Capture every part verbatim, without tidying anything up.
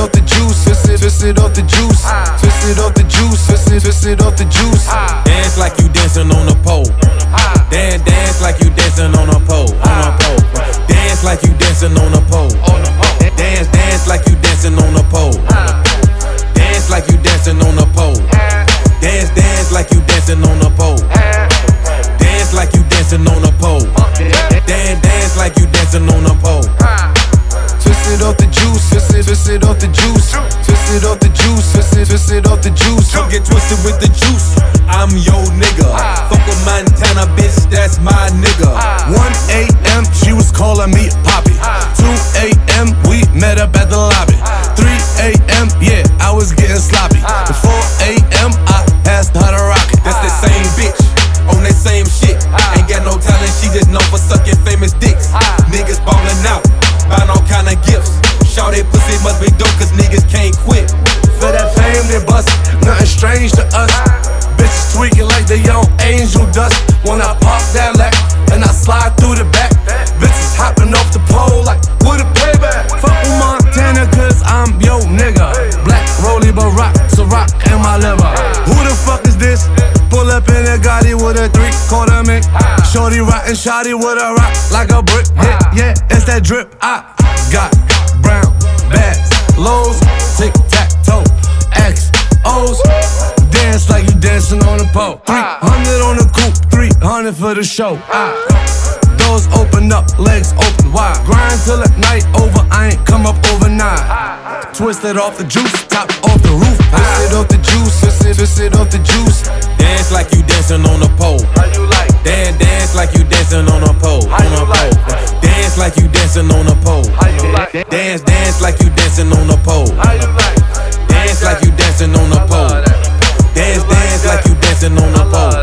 off the juice, twist it, twist it off the juice, twist it off the juice, twist it, twist it off the juice. Dance like you dancing on a pole. Dance, dance like you dancing on a pole, on a pole. Dance like you dancing on a pole. Dance, dance like you dancing on a pole. Dance like you dancing on a pole. Dance, dance like you dancing on a pole. Dance like you dancing on a pole. Dance, dance like you dancing on a pole. Twist it off the juice, twist it, twist it off the juice, twist it off the juice, twist it, twist it off the juice. Come get twisted with the juice. I'm your nigga. Fuck with Montana, bitch, that's my nigga. one A M she was calling me Poppy. two A M we met up at the lobby. three A M yeah, I was getting sloppy. At four A M I asked her to rock it. That's the same bitch on that same shit. Ain't got no talent, she just known for sucking famous dicks. Niggas ballin' out, buying all kind of gifts. Shout that pussy must be dope, cause niggas can't quit. For that fame they bust, nothing strange to us. Bitches tweaking like they on angel dust. When I pop that lack, and I slide through the back. Bitches hopping off the pole like, what a payback. Fuck with Montana cause I'm yo nigga. Black Rolly Barack, Ciroc in my liver. Who the fuck is this? Pull up in a Gotti with a three quarter mink. Shorty rockin' shotty with a rock like a brick. Yeah, yeah, it's that drip. I got brown bags, lows, tic tac toe, X O's. Dance like you dancing on a pole. three hundred on the coupe, three hundred for the show. I, doors open up, legs open wide. Grind till the night over, I ain't come up overnight. Twisted off the juice, top off the roof. Twist it off the juice, twist it, twist it off the juice. Dance like you dancing on a pole. How you like? Dance, dance like you dancing on a pole, on a pole. Dance like you dancing on a pole. How you like? Dance, dance like you dancing on a pole. How you like? Dance like you dancing on a pole. Dance, dance like you dancing on a pole.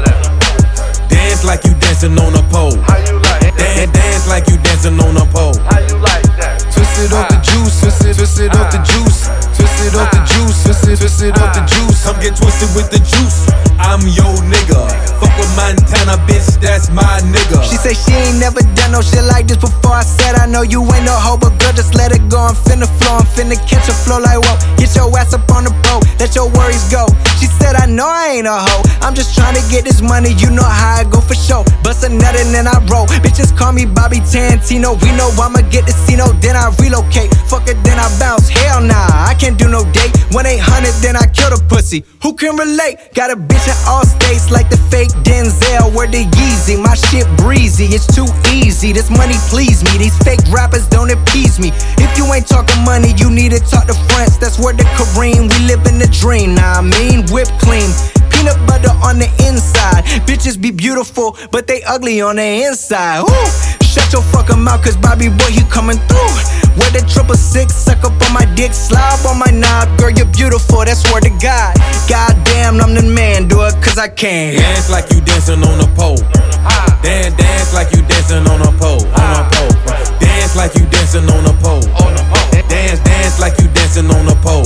Dance like you dancing on a pole. How you like? Dance, dance like you dancing on a pole. How you like that? Twist it off the juice, twist it, twist it off the juice, twist it off the juice, twist it, twist it off the juice. Come get twisted with the juice. I'm your nigga. Fuck with Montana, bitch, that's my nigga. She say she ain't never done no shit like this before. I said I know you ain't no hoe, but girl, just let it go. I'm finna flow, I'm finna catch a flow like whoa. Get your ass up on the boat, let your worries go. She said I know I ain't a hoe, I'm just trying to get this money, you know how I go for show. Bust a nut and then I roll, bitches call me Bobby Tarantino. We know I'ma get the Cino, then I relocate. Fuck it, then I bounce, hell nah, I can't do no date. one eight hundred, then I kill the pussy. Who can relate? Got a bitch in all states like the fake Denzel. Word to Yeezy, my shit breezy, it's too easy. This money please me, these fake rappers don't appease me. If you ain't talking money, you need to talk to France. That's word to Kareem, we live in the dream. Nah, I mean, whipped clean, peanut butter on the inside. Bitches be beautiful, but they ugly on the inside. Woo! Shut your fucking mouth, cause Bobby boy, he coming through. Where the triple six, suck up on my dick, slob on my knob. Girl, you're beautiful, that's word to God. Goddamn, I'm the man, do it cause I can. Dance like you dancing on a pole. Dance, dance like you dancing on a pole, on a pole. Dance like you dancing on a pole. Dance, dance like you dancing on a pole.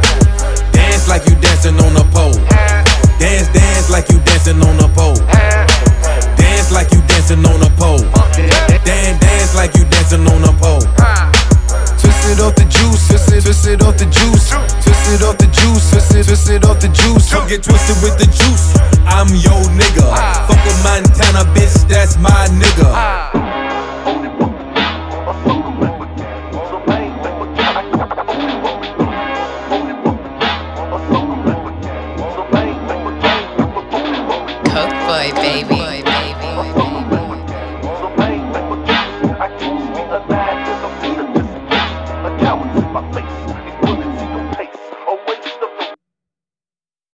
Dance like you dancing on a pole. Dance, dance like you dancing on a pole. Dance like you dancing on a pole. Dance, dance like you dancing on a pole. Twist it off the juice, twist it, twist it off the juice, twist it off the juice, twist it, twist it off the juice. Come get twisted with the juice. I'm your nigga. Fuck with Montana, bitch, that's my nigga. Coke boy, baby.